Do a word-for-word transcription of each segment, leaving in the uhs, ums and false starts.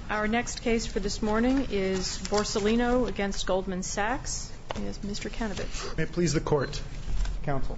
Our next case for this morning is Borsellino against Goldman Sachs. Yes, Mister Kanovitz. May it please the Court, Counsel.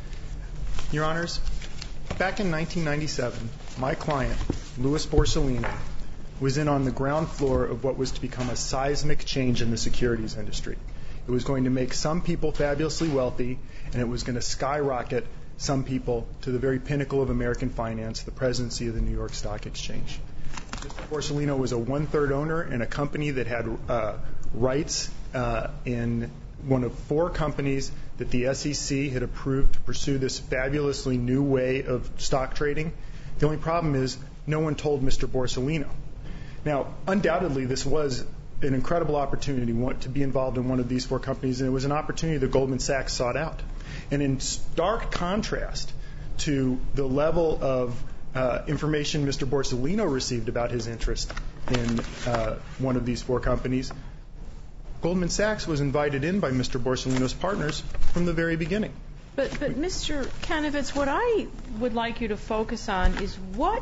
Your Honors, back in nineteen ninety-seven, my client, Louis Borsellino, was in on the ground floor of what was to become a seismic change in the securities industry. It was going to make some people fabulously wealthy, and it was going to skyrocket some people to the very pinnacle of American finance, the presidency of the New York Stock Exchange. Mister Borsellino was a one-third owner in a company that had uh, rights uh, in one of four companies that the S E C had approved to pursue this fabulously new way of stock trading. The only problem is no one told Mister Borsellino. Now, undoubtedly, this was an incredible opportunity to be involved in one of these four companies, and it was an opportunity that Goldman Sachs sought out. And in stark contrast to the level of uh, information Mister Borsellino received about his interest in uh, one of these four companies, Goldman Sachs was invited in by Mister Borsellino's partners from the very beginning. But, but Mister Kanovitz, what I would like you to focus on is what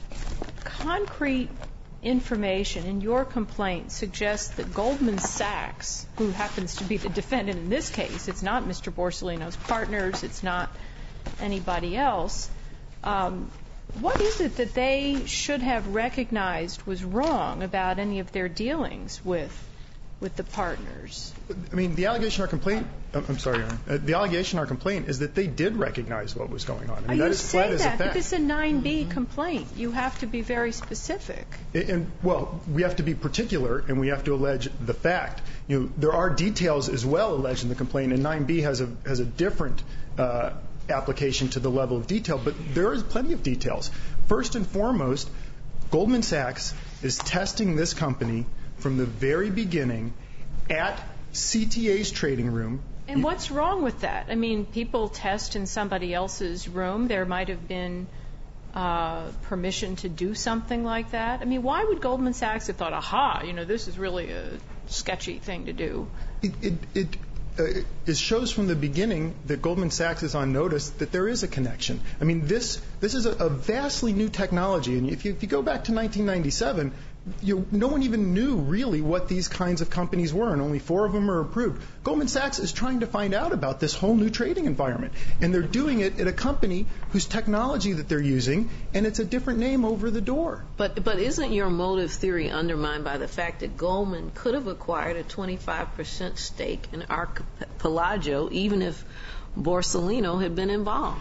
concrete information in your complaint suggests that Goldman Sachs, who happens to be the defendant in this case, it's not Mister Borsellino's partners, it's not anybody else, um, what is it that they should have recognized was wrong about any of their dealings with with the partners? I mean, the allegation in our complaint, I'm sorry, Your Honor, uh, the allegation in our complaint is that they did recognize what was going on. I mean, oh, that you is say flat as a that, fact. but this is a nine B mm-hmm. complaint. You have to be very specific. And, and, well, we have to be particular, and we have to allege the fact. You know, there are details as well alleged in the complaint, and nine B has a has a different uh, application to the level of detail, but there is plenty of details. First and foremost, Goldman Sachs is testing this company from the very beginning at C T A's trading room. And what's wrong with that? I mean, people test in somebody else's room. There might have been uh, permission to do something like that. I mean, why would Goldman Sachs have thought, aha, you know, this is really a sketchy thing to do? It, it, it, uh, it shows from the beginning that Goldman Sachs is on notice that there is a connection. I mean, this this is a, a vastly new technology. And if you, if you go back to nineteen ninety-seven, You, no one even knew really what these kinds of companies were, and only four of them are approved. Goldman Sachs is trying to find out about this whole new trading environment, and they're doing it at a company whose technology that they're using, and it's a different name over the door. But but isn't your motive theory undermined by the fact that Goldman could have acquired a twenty-five percent stake in Archipelago even if Borsellino had been involved?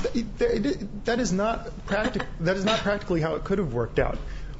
That is not practic- that is not practically how it could have worked out.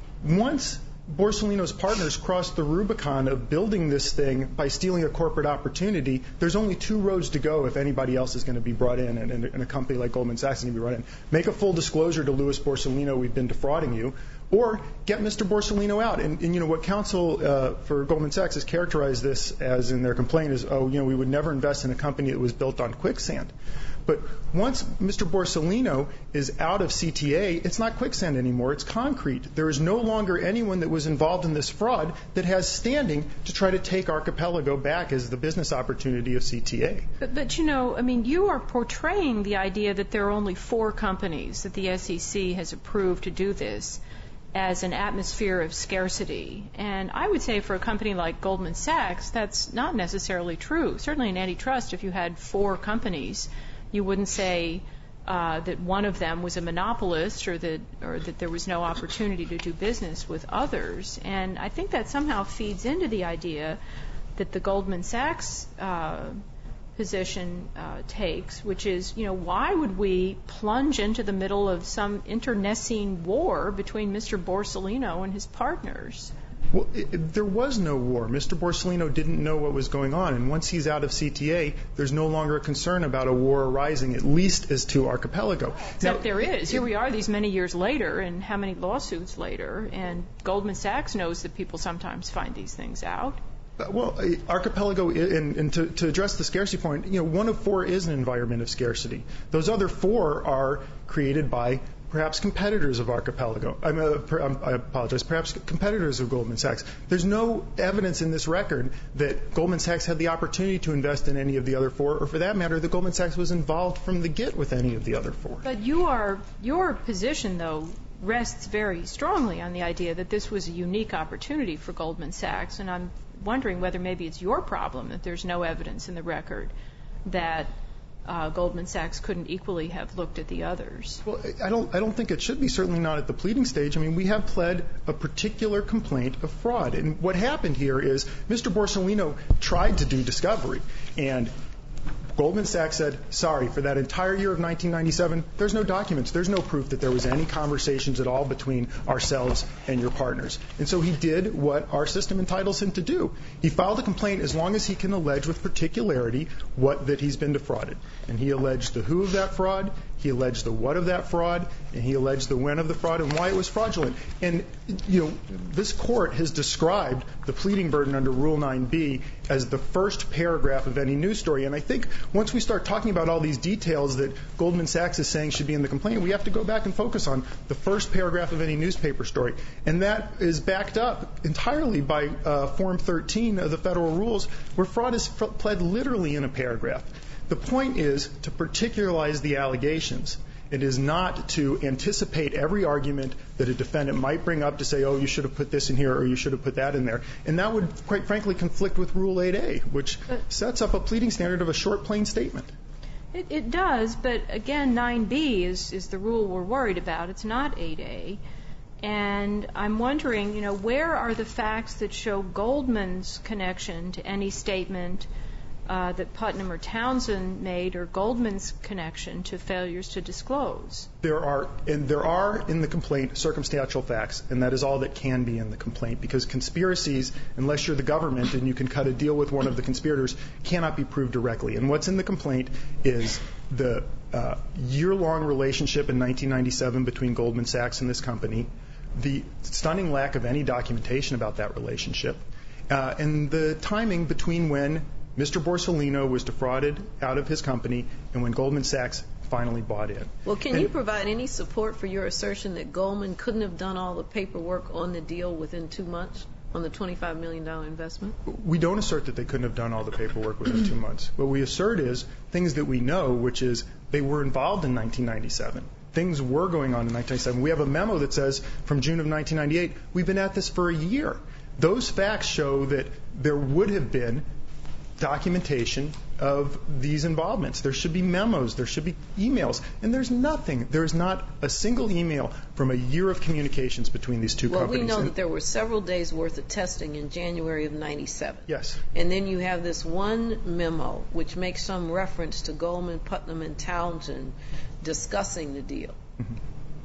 Once Borsellino's partners crossed the Rubicon of building this thing by stealing a corporate opportunity, there's only two roads to go if anybody else is going to be brought in, and, and a company like Goldman Sachs is going to be brought in. Make a full disclosure to Louis Borsellino, we've been defrauding you, or get Mister Borsellino out. And, and you know, what counsel uh, for Goldman Sachs has characterized this as in their complaint is, oh, you know, we would never invest in a company that was built on quicksand. But once Mister Borsellino is out of C T A, it's not quicksand anymore, it's concrete. There is no longer anyone that was involved in this fraud that has standing to try to take Archipelago back as the business opportunity of C T A. But, but you know, I mean, you are portraying the idea that there are only four companies that the S E C has approved to do this as an atmosphere of scarcity. And I would say for a company like Goldman Sachs, that's not necessarily true. Certainly in antitrust, if you had four companies, you wouldn't say uh, that one of them was a monopolist or that or that there was no opportunity to do business with others. And I think that somehow feeds into the idea that the Goldman Sachs uh, position uh, takes, which is, you know, why would we plunge into the middle of some internecine war between Mister Borsellino and his partners? Well, it, it, there was no war. Mister Borsellino didn't know what was going on, and once he's out of C T A, there's no longer a concern about a war arising, at least as to Archipelago. Except now, there is. Here we are these many years later, and how many lawsuits later, and Goldman Sachs knows that people sometimes find these things out. Uh, well, uh, Archipelago, and, and to, to address the scarcity point, you know, one of four is an environment of scarcity. Those other four are created by perhaps competitors of Archipelago. I'm, uh, per, um, I apologize. Perhaps competitors of Goldman Sachs. There's no evidence in this record that Goldman Sachs had the opportunity to invest in any of the other four, or for that matter, that Goldman Sachs was involved from the get with any of the other four. But you are your position, though, rests very strongly on the idea that this was a unique opportunity for Goldman Sachs, and I'm wondering whether maybe it's your problem that there's no evidence in the record that uh, Goldman Sachs couldn't equally have looked at the others. Well, I don't, I don't think it should be, certainly not at the pleading stage. I mean, we have pled a particular complaint of fraud. And what happened here is Mister Borsellino tried to do discovery, and Goldman Sachs said, sorry, for that entire year of nineteen ninety-seven, there's no documents. There's no proof that there was any conversations at all between ourselves and your partners. And so he did what our system entitles him to do. He filed a complaint as long as he can allege with particularity what that he's been defrauded. And he alleged the who of that fraud, he alleged the what of that fraud, and he alleged the when of the fraud and why it was fraudulent. And, you know, this court has described the pleading burden under Rule nine B as the first paragraph of any news story. And I think once we start talking about all these details that Goldman Sachs is saying should be in the complaint, we have to go back and focus on the first paragraph of any newspaper story. And that is backed up entirely by uh, Form thirteen of the federal rules, where fraud is f- pled literally in a paragraph. The point is to particularize the allegations. It is not to anticipate every argument that a defendant might bring up to say, oh, you should have put this in here or you should have put that in there. And that would, quite frankly, conflict with Rule eight A, which sets up a pleading standard of a short, plain statement. It, it does, but again, nine B is, is the rule we're worried about. It's not eight A. And I'm wondering, you know, where are the facts that show Goldman's connection to any statement Uh, that Putnam or Townsend made, or Goldman's connection to failures to disclose? There are, and there are in the complaint circumstantial facts, and that is all that can be in the complaint, because conspiracies, unless you're the government and you can cut a deal with one of the conspirators, cannot be proved directly. And what's in the complaint is the uh, year-long relationship in nineteen ninety-seven between Goldman Sachs and this company, the stunning lack of any documentation about that relationship, uh, and the timing between when Mister Borsellino was defrauded out of his company and when Goldman Sachs finally bought in. Well, can and, you provide any support for your assertion that Goldman couldn't have done all the paperwork on the deal within two months on the twenty-five million dollars investment? We don't assert that they couldn't have done all the paperwork within two months. What we assert is things that we know, which is they were involved in nineteen ninety-seven. Things were going on in nineteen ninety-seven. We have a memo that says from June of nineteen ninety-eight, we've been at this for a year. Those facts show that there would have been documentation of these involvements. There should be memos. There should be emails. And there's nothing. There is not a single email from a year of communications between these two well, companies. Well, we know and that there were several days' worth of testing in January of ninety-seven. Yes. And then you have this one memo which makes some reference to Goldman, Putnam, and Townsend discussing the deal. Mm-hmm.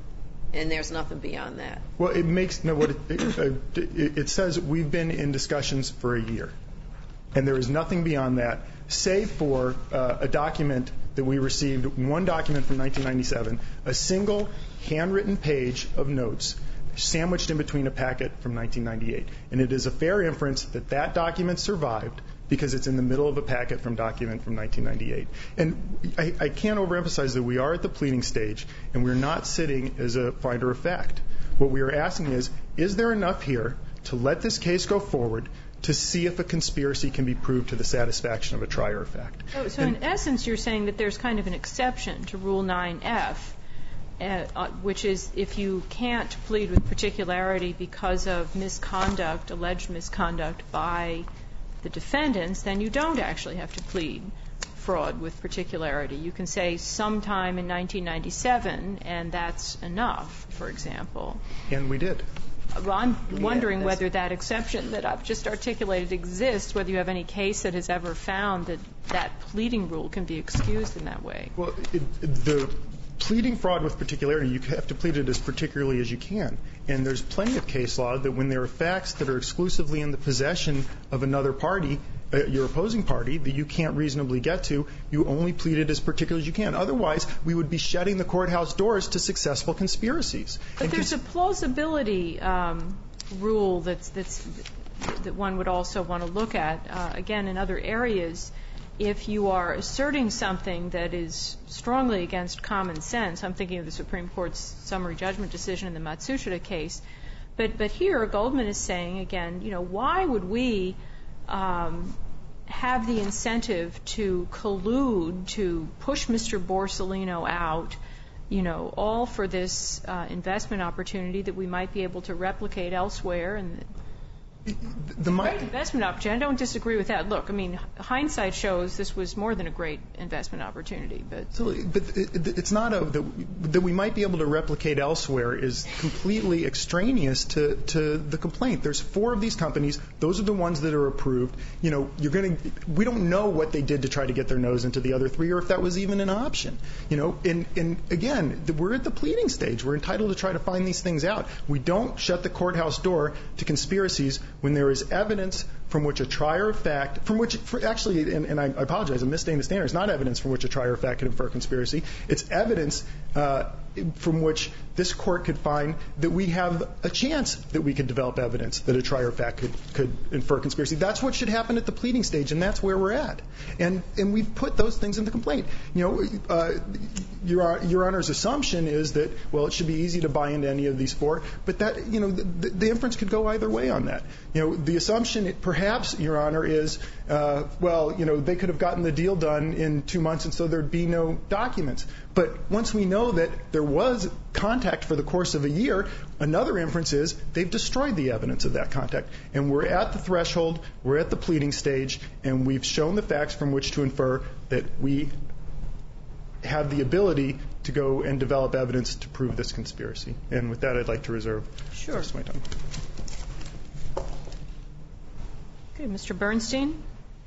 And there's nothing beyond that. Well, it makes no. What it, it, it, it says we've been in discussions for a year. And there is nothing beyond that, save for uh, a document that we received, one document from nineteen ninety-seven, a single handwritten page of notes sandwiched in between a packet from nineteen ninety-eight. And it is a fair inference that that document survived because it's in the middle of a packet from document from nineteen ninety-eight. And I, I can't overemphasize that we are at the pleading stage, and we're not sitting as a finder of fact. What we are asking is, is there enough here to let this case go forward to see if a conspiracy can be proved to the satisfaction of a trier of fact? Oh, so and, in essence, you're saying that there's kind of an exception to Rule nine F, uh, uh, which is if you can't plead with particularity because of misconduct, alleged misconduct by the defendants, then you don't actually have to plead fraud with particularity. You can say sometime in nineteen ninety-seven, and that's enough, for example. And we did. Well, I'm wondering yeah, whether that exception that I've just articulated exists, whether you have any case that has ever found that that pleading rule can be excused in that way. Well, it, the pleading fraud with particularity, you have to plead it as particularly as you can. And there's plenty of case law that when there are facts that are exclusively in the possession of another party, uh, your opposing party, that you can't reasonably get to, you only plead it as particular as you can. Otherwise, we would be shutting the courthouse doors to successful conspiracies. But and there's cons- a plausibility um, rule that's, that's, that one would also want to look at. Uh, again, in other areas, if you are asserting something that is strongly against common sense, I'm thinking of the Supreme Court's summary judgment decision in the Matsushita case, but, but here Goldman is saying, again, you know, why would we um, have the incentive to collude, to push Mister Borsellino out you know, all for this uh, investment opportunity that we might be able to replicate elsewhere. And the great investment opportunity. I don't disagree with that. Look, I mean, hindsight shows this was more than a great investment opportunity. But so, but it's not a, that, that we might be able to replicate elsewhere is completely extraneous to, to the complaint. There's four of these companies. Those are the ones that are approved. You know, you're going to. We don't know what they did to try to get their nose into the other three, or if that was even an option. You know, and and again, we're at the pleading stage. We're entitled to try to find these things out. We don't shut the courthouse door to conspiracies when there is evidence from which a trier of fact, from which, for actually, and, and I apologize, I'm misstating the standard, it's not evidence from which a trier of fact could infer conspiracy. It's evidence uh, from which this court could find that we have a chance that we could develop evidence that a trier of fact could, could infer conspiracy. That's what should happen at the pleading stage, and that's where we're at. And and we've put those things in the complaint. You know, uh, Your, Your Honor's assumption is that, well, it should be easy to buy into any of these four, but that, you know, the, the inference could go either way on that. You know, the assumption, perhaps, Your Honor, is, uh, well, you know, they could have gotten the deal done in two months, and so there'd be no documents. But once we know that there was contact for the course of a year, another inference is they've destroyed the evidence of that contact. And we're at the threshold, we're at the pleading stage, and we've shown the facts from which to infer that we have the ability to go and develop evidence to prove this conspiracy. And with that, I'd like to reserve sure. the rest of my time. Okay, Mister Bernstein.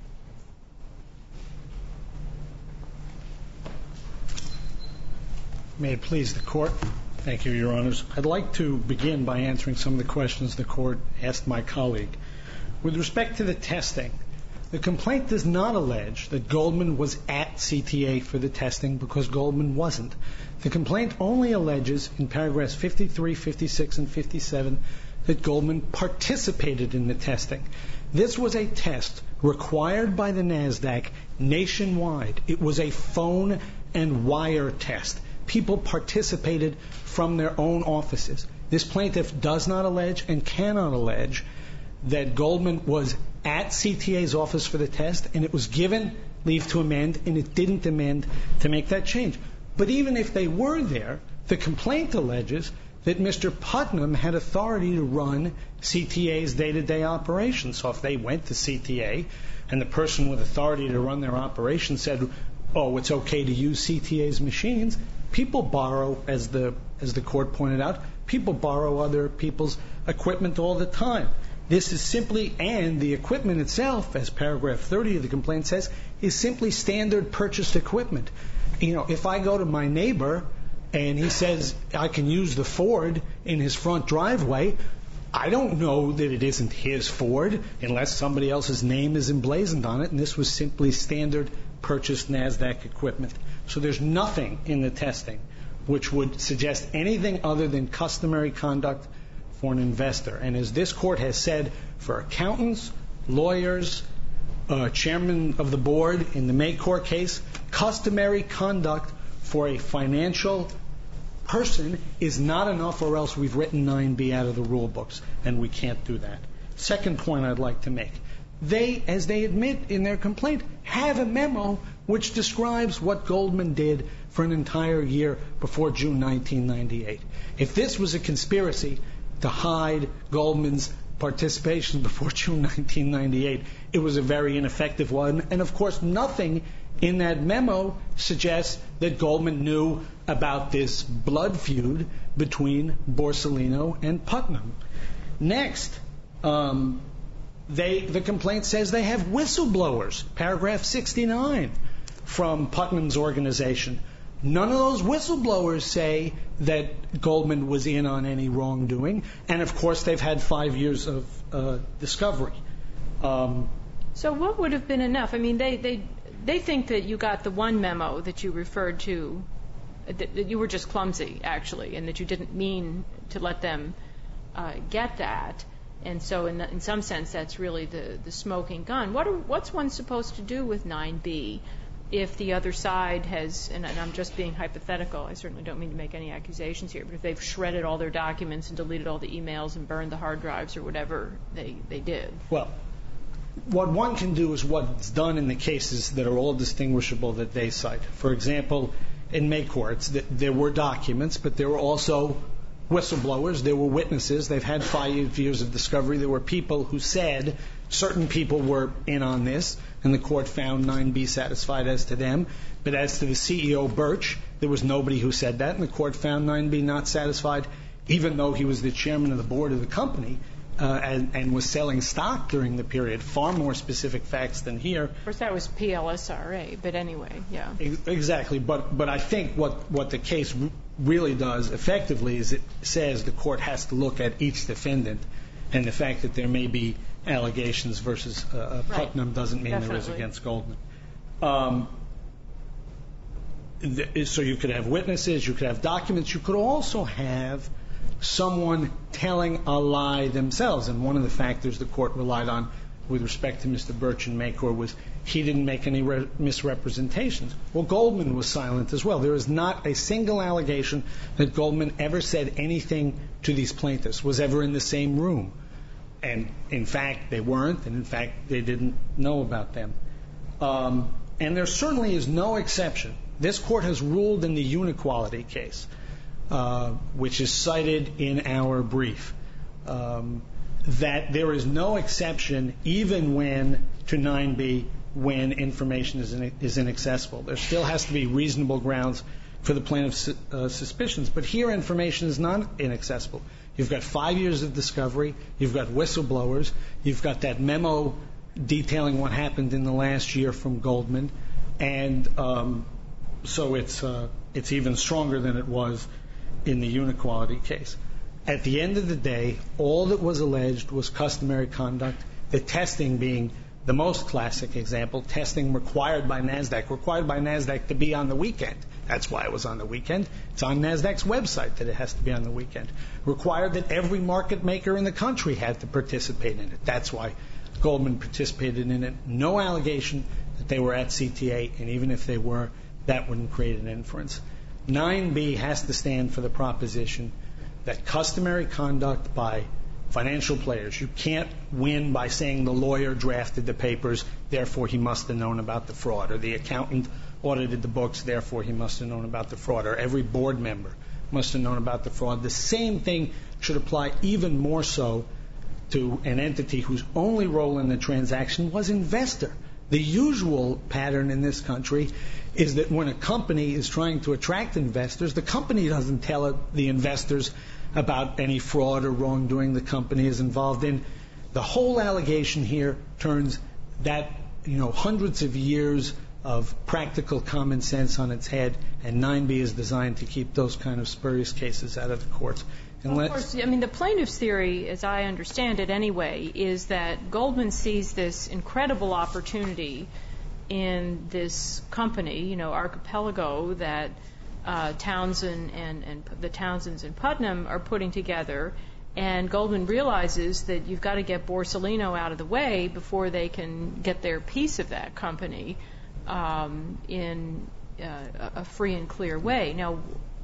May it please the Court. Thank you, Your Honors. I'd like to begin by answering some of the questions the Court asked my colleague. With respect to the testing, the complaint does not allege that Goldman was at C T A for the testing because Goldman wasn't. The complaint only alleges in paragraphs fifty-three, fifty-six, and fifty-seven that Goldman participated in the testing. This was a test required by the NASDAQ nationwide. It was a phone and wire test. People participated from their own offices. This plaintiff does not allege and cannot allege that Goldman was at C T A's office for the test, and it was given leave to amend, and it didn't amend to make that change. But even if they were there, the complaint alleges that Mister Putnam had authority to run C T A's day-to-day operations. So if they went to C T A and the person with authority to run their operation said, oh, it's okay to use C T A's machines, people borrow, as the as the Court pointed out, people borrow other people's equipment all the time. This is simply, and the equipment itself, as paragraph thirty of the complaint says, is simply standard purchased equipment. You know, if I go to my neighbor and he says I can use the Ford in his front driveway, I don't know that it isn't his Ford unless somebody else's name is emblazoned on it, and this was simply standard purchased NASDAQ equipment. So there's nothing in the testing which would suggest anything other than customary conduct for an investor. And as this Court has said, for accountants, lawyers, uh, chairman of the board in the Maycor case, customary conduct for a financial person is not enough, or else we've written nine B out of the rule books, and we can't do that. Second point I'd like to make. They, as they admit in their complaint, have a memo which describes what Goldman did for an entire year before June nineteen ninety-eight. If this was a conspiracy to hide Goldman's participation before June nineteen ninety-eight, it was a very ineffective one. And, of course, nothing in that memo suggests that Goldman knew about this blood feud between Borsellino and Putnam. Next, um, they, the complaint says they have whistleblowers, paragraph sixty-nine, from Putnam's organization. None of those whistleblowers say that Goldman was in on any wrongdoing. And, of course, they've had five years of uh, discovery. Um, so what would have been enough? I mean, they, they, they think that you got the one memo that you referred to, that, that you were just clumsy, actually, and that you didn't mean to let them uh, get that. And so in, the, in some sense, that's really the, the smoking gun. What are, what's one supposed to do with nine B? If the other side has, and I'm just being hypothetical, I certainly don't mean to make any accusations here, but if they've shredded all their documents and deleted all the emails and burned the hard drives or whatever they, they did. Well, what one can do is what's done in the cases that are all distinguishable that they cite. For example, in May courts. There were documents, but there were also whistleblowers. There were witnesses. They've had five years of discovery. There were people who said certain people were in on this, and the court found nine B satisfied as to them. But as to the C E O, Birch, there was nobody who said that, and the court found nine B not satisfied, even though he was the chairman of the board of the company uh, and, and was selling stock during the period. Far more specific facts than here. Of course, that was P L S R A, but anyway, yeah. Exactly, but but I think what, what the case really does effectively is it says the court has to look at each defendant, and the fact that there may be allegations versus uh, Putnam right. doesn't mean Definitely. there is against Goldman. Um, th- so you could have witnesses, you could have documents, you could also have someone telling a lie themselves. And one of the factors the court relied on with respect to Mister Birch and Makor was he didn't make any re- misrepresentations. Well, Goldman was silent as well. There is not a single allegation that Goldman ever said anything to these plaintiffs, was ever in the same room. And, in fact, they weren't, and, in fact, they didn't know about them. Um, and there certainly is no exception. This court has ruled in the Unequality case, uh, which is cited in our brief, um, that there is no exception even when, to nine B, when information is, in, is inaccessible. There still has to be reasonable grounds for the plaintiff's uh, suspicions. But here information is not inaccessible. You've got five years of discovery. You've got whistleblowers. You've got that memo detailing what happened in the last year from Goldman. And um, so it's uh, it's even stronger than it was in the Unequality case. At the end of the day, all that was alleged was customary conduct, the testing being the most classic example, testing required by NASDAQ, required by NASDAQ to be on the weekend. That's why it was on the weekend. It's on NASDAQ's website that it has to be on the weekend. Required that every market maker in the country had to participate in it. That's why Goldman participated in it. No allegation that they were at C T A, and even if they were, that wouldn't create an inference. nine B has to stand for the proposition that customary conduct by financial players, you can't win by saying the lawyer drafted the papers, therefore he must have known about the fraud, or the accountant audited the books, therefore he must have known about the fraud, or every board member must have known about the fraud. The same thing should apply even more so to an entity whose only role in the transaction was investor. The usual pattern in this country is that when a company is trying to attract investors, the company doesn't tell the investors about any fraud or wrongdoing the company is involved in. The whole allegation here turns that, you know, hundreds of years of practical common sense on its head, and nine B is designed to keep those kind of spurious cases out of the courts. Well, of course, I mean, the plaintiff's theory, as I understand it anyway, is that Goldman sees this incredible opportunity in this company, you know, Archipelago, that uh, Townsend and, and the Townsends and Putnam are putting together, and Goldman realizes that you've got to get Borsellino out of the way before they can get their piece of that company um, in uh, a free and clear way. Now,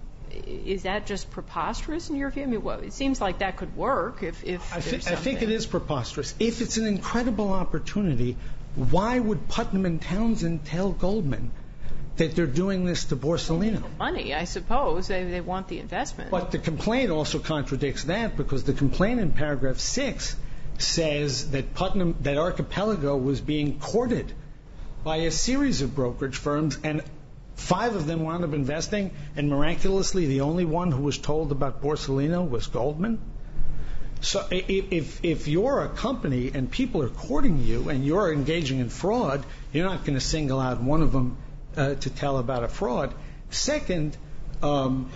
is that just preposterous in your view? I mean, well, it seems like that could work if, if I, there's th- I think it is preposterous. If it's an incredible opportunity, why would Putnam and Townsend tell Goldman that they're doing this to Borsellino? Money, I suppose. They, they want the investment. But the complaint also contradicts that, because the complaint in paragraph six says that Putnam, that Archipelago was being courted by a series of brokerage firms, and five of them wound up investing, and miraculously the only one who was told about Borsellino was Goldman. So if if you're a company and people are courting you and you're engaging in fraud, you're not going to single out one of them uh, to tell about a fraud. Second, um,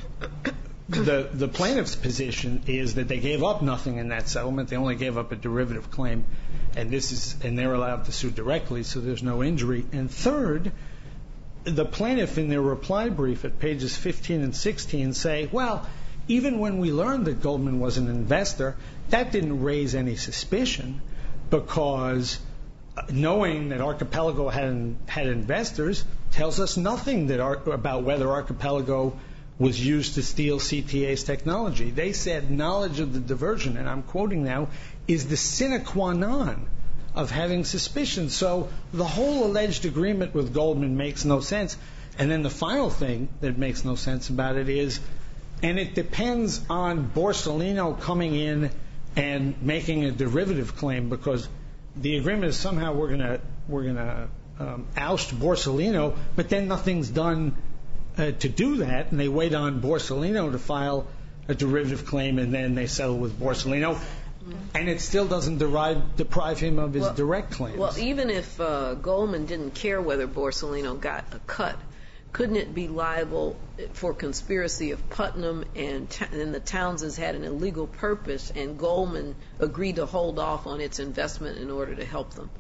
the the plaintiff's position is that they gave up nothing in that settlement. They only gave up a derivative claim, and this is and they're allowed to sue directly, so there's no injury. And third, the plaintiff in their reply brief at pages fifteen and sixteen say, well, even when we learned that Goldman was an investor, that didn't raise any suspicion, because knowing that Archipelago had, had investors tells us nothing that Ar- about whether Archipelago was used to steal C T A's technology. They said knowledge of the diversion, and I'm quoting now, is the sine qua non of having suspicion. So the whole alleged agreement with Goldman makes no sense. And then the final thing that makes no sense about it is, and it depends on Borsellino coming in and making a derivative claim, because the agreement is somehow we're gonna we're gonna um, oust Borsellino, but then nothing's done uh, to do that, and they wait on Borsellino to file a derivative claim, and then they settle with Borsellino, and it still doesn't derive, deprive him of his well, direct claims. Well, even if uh, Goldman didn't care whether Borsellino got a cut, couldn't it be liable for conspiracy if Putnam and, and the Townsends had an illegal purpose and Goldman agreed to hold off on its investment in order to help them?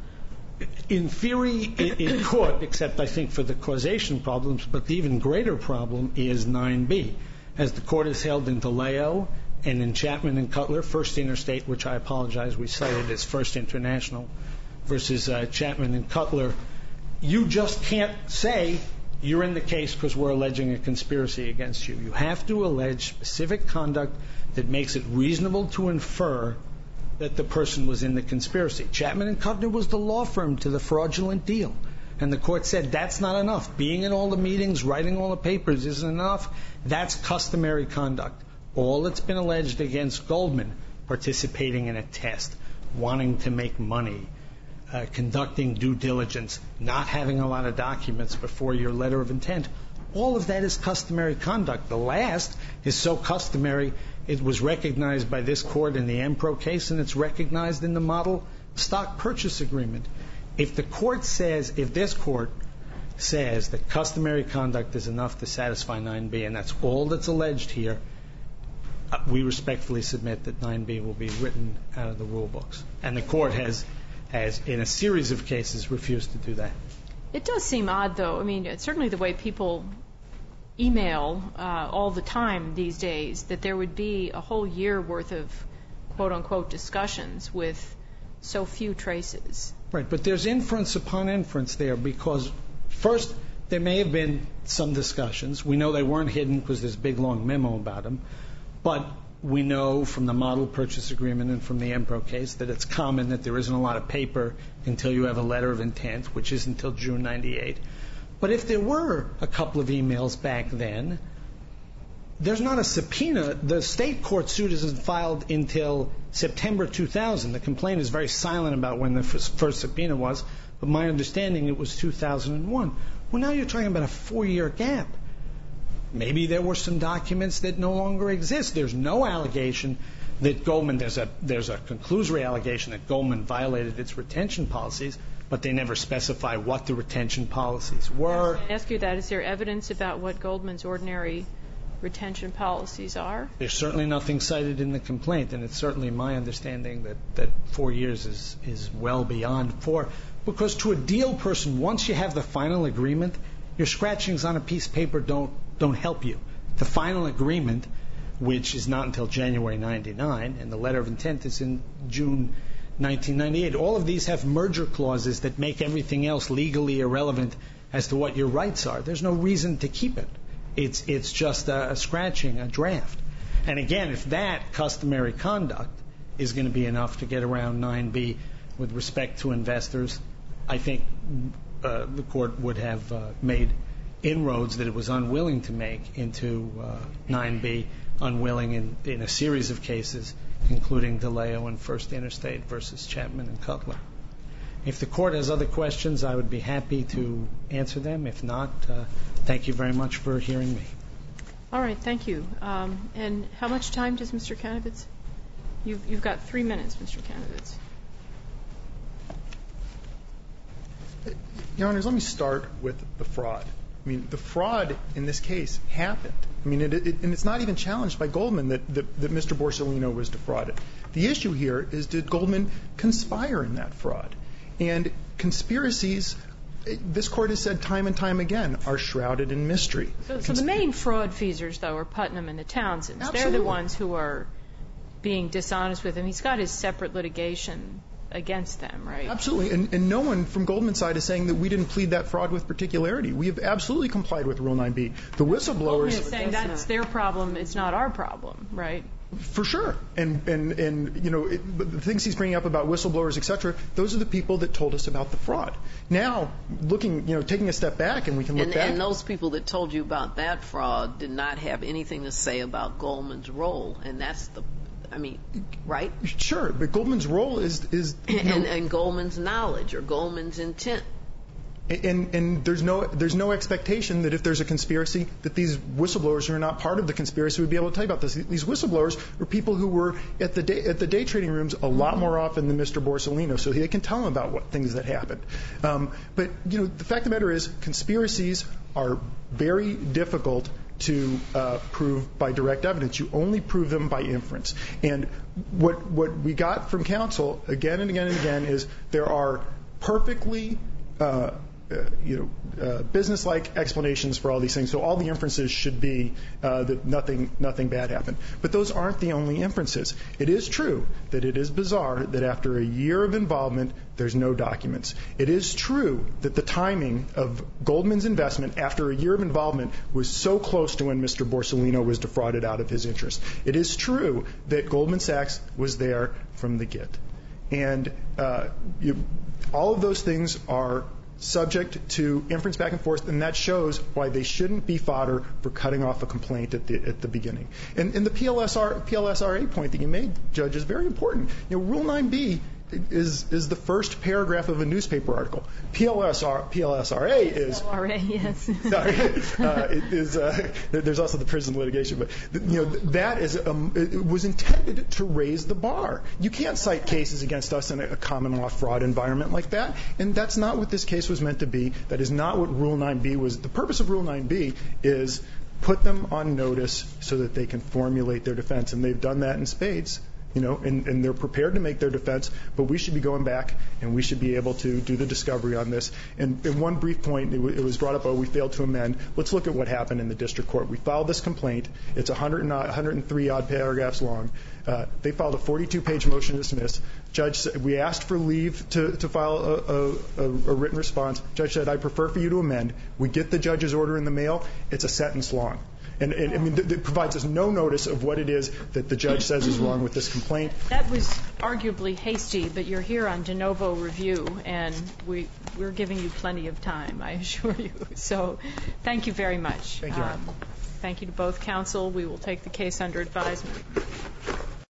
In theory, it, it could, except I think for the causation problems, but the even greater problem is nine B. As the court has held in DeLeo and in Chapman and Cutler, First Interstate, which I apologize, we cited as First International versus uh, Chapman and Cutler, you just can't say you're in the case because we're alleging a conspiracy against you. You have to allege specific conduct that makes it reasonable to infer that the person was in the conspiracy. Chapman and Cutler was the law firm to the fraudulent deal. And the court said that's not enough. Being in all the meetings, writing all the papers isn't enough. That's customary conduct. All that's been alleged against Goldman, participating in a test, wanting to make money, uh, conducting due diligence, not having a lot of documents before your letter of intent, all of that is customary conduct. The last is so customary it was recognized by this court in the Empro case, and it's recognized in the model stock purchase agreement. If the court says, if this court says that customary conduct is enough to satisfy nine B, and that's all that's alleged here, uh, we respectfully submit that nine B will be written out of the rule books. And the court has, has, in a series of cases, refused to do that. It does seem odd, though. I mean, it's certainly the way people email uh, all the time these days, that there would be a whole year worth of quote-unquote discussions with so few traces. Right, but there's inference upon inference there, because first, there may have been some discussions. We know they weren't hidden because there's a big, long memo about them. But we know from the model purchase agreement and from the Empro case that it's common that there isn't a lot of paper until you have a letter of intent, which is until June ninety-eight. But if there were a couple of emails back then, there's not a subpoena. The state court suit isn't filed until September two thousand. The complaint is very silent about when the first subpoena was, but my understanding it was two thousand one. Well, now you're talking about a four-year gap. Maybe there were some documents that no longer exist. There's no allegation that Goldman, there's a there's a conclusory allegation that Goldman violated its retention policies, but they never specify what the retention policies were. I ask you that. Is there evidence about what Goldman's ordinary retention policies are? There's certainly nothing cited in the complaint, and it's certainly my understanding that, that four years is, is well beyond four. Because to a deal person, once you have the final agreement, your scratchings on a piece of paper don't don't help you. The final agreement, which is not until January ninety-nine, and the letter of intent is in June nineteen ninety-eight, all of these have merger clauses that make everything else legally irrelevant as to what your rights are. There's no reason to keep it. It's it's just a, a scratching, a draft. And again, if that customary conduct is going to be enough to get around nine B with respect to investors, I think uh, the court would have uh, made inroads that it was unwilling to make into uh, nine B, unwilling in, in a series of cases, including DeLeo and First Interstate versus Chapman and Cutler. If the court has other questions, I would be happy to answer them. If not, uh, thank you very much for hearing me. All right, thank you. Um, and how much time does Mister Kanovitz? You've, you've got three minutes, Mister Kanovitz. Your Honors, let me start with the fraud. I mean, the fraud in this case happened. I mean, it, it, and it's not even challenged by Goldman that, that, that Mister Borsellino was defrauded. The issue here is, did Goldman conspire in that fraud? And conspiracies, this court has said time and time again, are shrouded in mystery. So, so the main fraud feasors, though, are Putnam and the Townsends. Absolutely. They're the ones who are being dishonest with him. He's got his separate litigation against them, right? Absolutely. And, and no one from Goldman's side is saying that we didn't plead that fraud with particularity. We have absolutely complied with Rule nine B. The whistleblowers... Goldman is saying that's their problem, it's not our problem, right? For sure. And, and, and you know, it, the things he's bringing up about whistleblowers, et cetera, those are the people that told us about the fraud. Now, looking, you know, taking a step back, and we can look and, back. And those people that told you about that fraud did not have anything to say about Goldman's role. And that's the, I mean, right? Sure. But Goldman's role is, is you know, and, and Goldman's knowledge or Goldman's intent. And, and there's no there's no expectation that if there's a conspiracy that these whistleblowers who are not part of the conspiracy would be able to tell you about this. These whistleblowers are people who were at the day, at the day trading rooms a lot more often than Mister Borsellino, so they can tell them about what things that happened. Um, but you know, the fact of the matter is, conspiracies are very difficult to uh, prove by direct evidence. You only prove them by inference. And what what we got from counsel again and again and again is there are perfectly uh, Uh, you know, uh, business-like explanations for all these things. So all the inferences should be uh, that nothing, nothing bad happened. But those aren't the only inferences. It is true that it is bizarre that after a year of involvement, there's no documents. It is true that the timing of Goldman's investment after a year of involvement was so close to when Mister Borsellino was defrauded out of his interest. It is true that Goldman Sachs was there from the get. And uh, you, all of those things are subject to inference back and forth, and that shows why they shouldn't be fodder for cutting off a complaint at the at the beginning. And, and the P L S R, P L S R A point that you made, Judge, is very important. You know, Rule nine B is is the first paragraph of a newspaper article. P L S R, P L S R A is P L S R A, yes. Sorry, uh, it is. Uh, there's also the prison litigation, but you know that is um, it was intended to raise the bar. You can't cite cases against us in a, a common law fraud environment like that, and that's not what this case was meant to be. That is not what Rule nine B was. The purpose of Rule nine B is put them on notice so that they can formulate their defense, and they've done that in spades. You know, and, and they're prepared to make their defense, but we should be going back and we should be able to do the discovery on this. And in one brief point, it, w- it was brought up, oh, we failed to amend. Let's look at what happened in the district court. We filed this complaint. It's one hundred, one hundred three odd paragraphs long. Uh, they filed a forty-two page motion to dismiss. Judge said, we asked for leave to, to file a, a, a, a written response. Judge said, I prefer for you to amend. We get the judge's order in the mail. It's a sentence long. And, and I mean, th- it provides us no notice of what it is that the judge says is wrong with this complaint. That was arguably hasty, but you're here on de novo review, and we, we're giving you plenty of time, I assure you. So thank you very much. Thank you. Um, thank you to both counsel. We will take the case under advisement.